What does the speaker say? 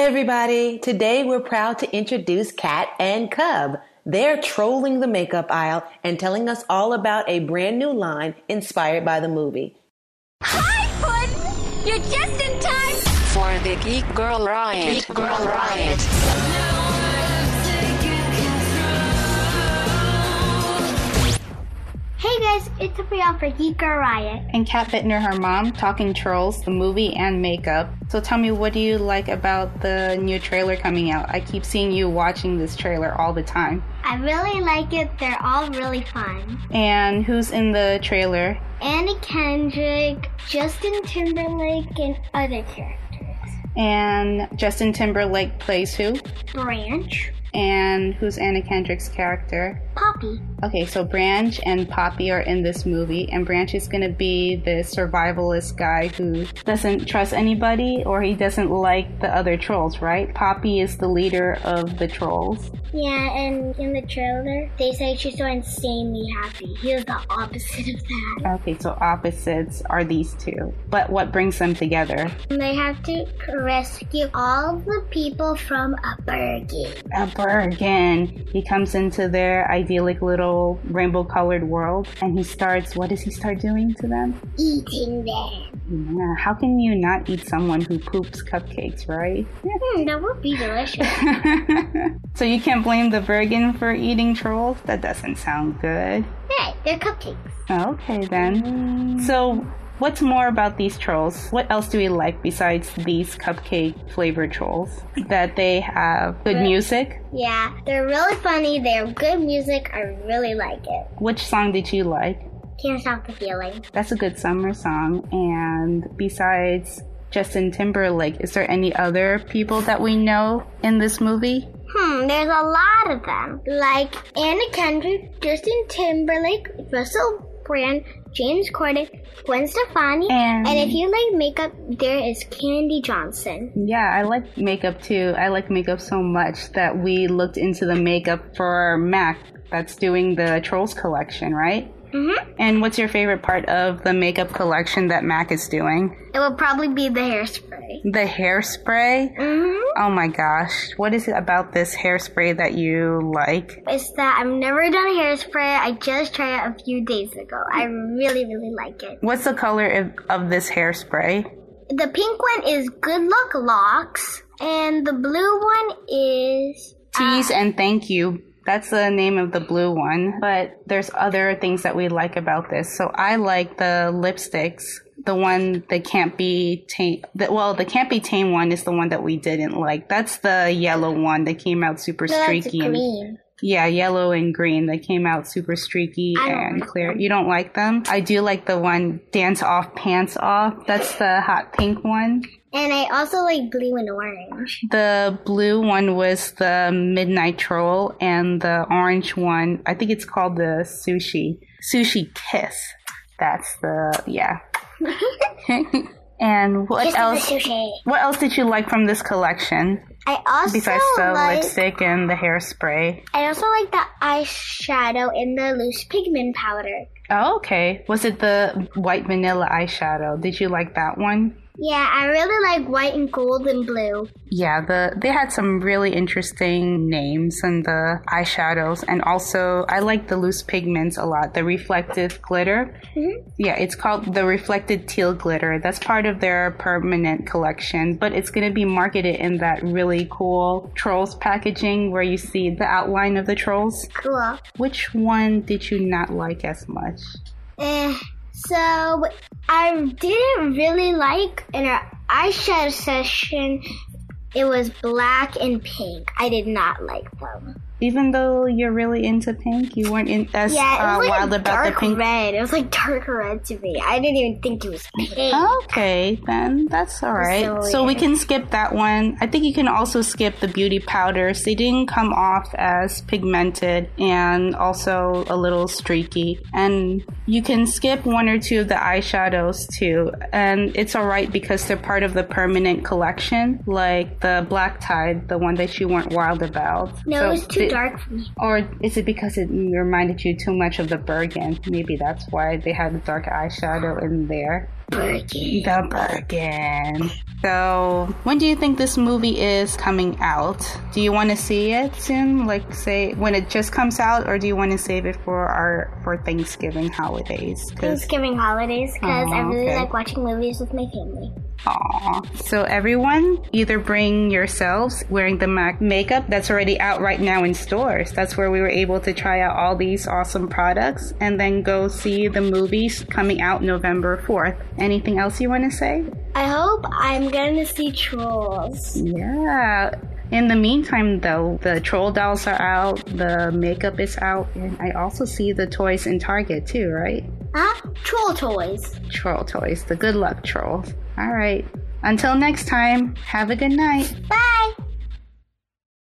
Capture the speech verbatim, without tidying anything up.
everybody. Today we're proud to introduce Kat and Cub. They're trolling the makeup aisle and telling us all about a brand new line inspired by the movie. Hi, Fun! You're just in time for the Geek Girl Riot. Geek Girl Riot. Hey guys, it's Apriya for Geek Girl Riot. And Kat Bittner, her mom, talking Trolls, the movie and makeup. So tell me, what do you like about the new trailer coming out? I keep seeing you watching this trailer all the time. I really like it. They're all really fun. And who's in the trailer? Anna Kendrick, Justin Timberlake, and other characters. And Justin Timberlake plays who? Branch. And who's Anna Kendrick's character? Poppy. Okay, so Branch and Poppy are in this movie, and Branch is going to be the survivalist guy who doesn't trust anybody, or he doesn't like the other trolls, right? Poppy is the leader of the trolls. Yeah, and in the trailer, they say she's so insanely happy. He is the opposite of that. Okay, so opposites are these two. But what brings them together? They have to rescue all the people from a Bergen. A Bergen. He comes into their idyllic little rainbow-colored world, and he starts, what does he start doing to them? Eating them. Yeah, how can you not eat someone who poops cupcakes, right? Mm, that would be delicious. So you can't blame the Bergen for eating trolls? That doesn't sound good. Hey, they're cupcakes. Okay, then. Mm. So what's more about these trolls? What else do we like besides these cupcake flavored trolls? That they have good music? Yeah, they're really funny. They have good music. I really like it. Which song did you like? Can't Stop the Feeling. That's a good summer song. And besides Justin Timberlake, is there any other people that we know in this movie? Hmm, there's a lot of them. Like Anna Kendrick, Justin Timberlake, Russell Brand, James Corden, Gwen Stefani, and, and if you like makeup, there is Candy Johnson. Yeah, I like makeup too. I like makeup so much that we looked into the makeup for Mac that's doing the Trolls collection, right? Mm-hmm. And what's your favorite part of the makeup collection that Mac is doing? It would probably be the hairspray. The hairspray? Mm-hmm. Oh my gosh. What is it about this hairspray that you like? It's that I've never done hairspray. I just tried it a few days ago. I really, really like it. What's the color of, of this hairspray? The pink one is Good Luck Locks, and the blue one is... Tease uh, and Thank You. That's the name of the blue one, but there's other things that we like about this. So I like the lipsticks, the one that can't be tame. The, well, the can't be tame one is the one that we didn't like. That's the yellow one that came out super no, streaky. That's green. Yeah, yellow and green. They came out super streaky and like clear. them. You don't like them? I do like the one Dance Off, Pants Off. That's the hot pink one. And I also like blue and orange. The blue one was the Midnight Troll, and the orange one, I think it's called the Sushi. Sushi Kiss. That's the, yeah. And what Kiss else? the sushi. What else did you like from this collection? I also Besides the like, lipstick and the hairspray. I also like the eyeshadow in the loose pigment powder. Oh, okay. Was it the white vanilla eyeshadow? Did you like that one? Yeah, I really like white and gold and blue. Yeah, the they had some really interesting names and the eyeshadows, and also I like the loose pigments a lot. The reflective glitter. Mm-hmm. Yeah, it's called the reflected teal glitter. That's part of their permanent collection, but it's going to be marketed in that really cool Trolls packaging where you see the outline of the trolls. Cool. Which one did you not like as much? Eh. So, I didn't really like, in our eyeshadow session, it was black and pink. I did not like them. Even though you're really into pink, you weren't in, as yeah, it was uh, like wild about dark the pink. red. It was like dark red to me. I didn't even think it was pink. Okay, then that's all right. So, so we can skip that one. I think you can also skip the beauty powders. They didn't come off as pigmented and also a little streaky. And you can skip one or two of the eyeshadows too. And it's all right because they're part of the permanent collection, like the Black Tide, the one that you weren't wild about. No, so it was too the, dark for me. Or is it because it reminded you too much of the Bergen? Maybe that's why they had a dark eyeshadow in there. Bergen. The Bergen. So, when do you think this movie is coming out? Do you want to see it soon? Like, say, when it just comes out, or do you want to save it for our for Thanksgiving holidays? Thanksgiving holidays, because I really okay. like watching movies with my family. Aw. So everyone, either bring yourselves wearing the MAC makeup that's already out right now in stores. That's where we were able to try out all these awesome products and then go see the movies coming out November fourth. Anything else you want to say? I hope I'm going to see Trolls. Yeah. In the meantime, though, the troll dolls are out, the makeup is out, and I also see the toys in Target too, right? Huh? Troll toys. Troll toys, the good luck trolls. All right. Until next time, have a good night. Bye!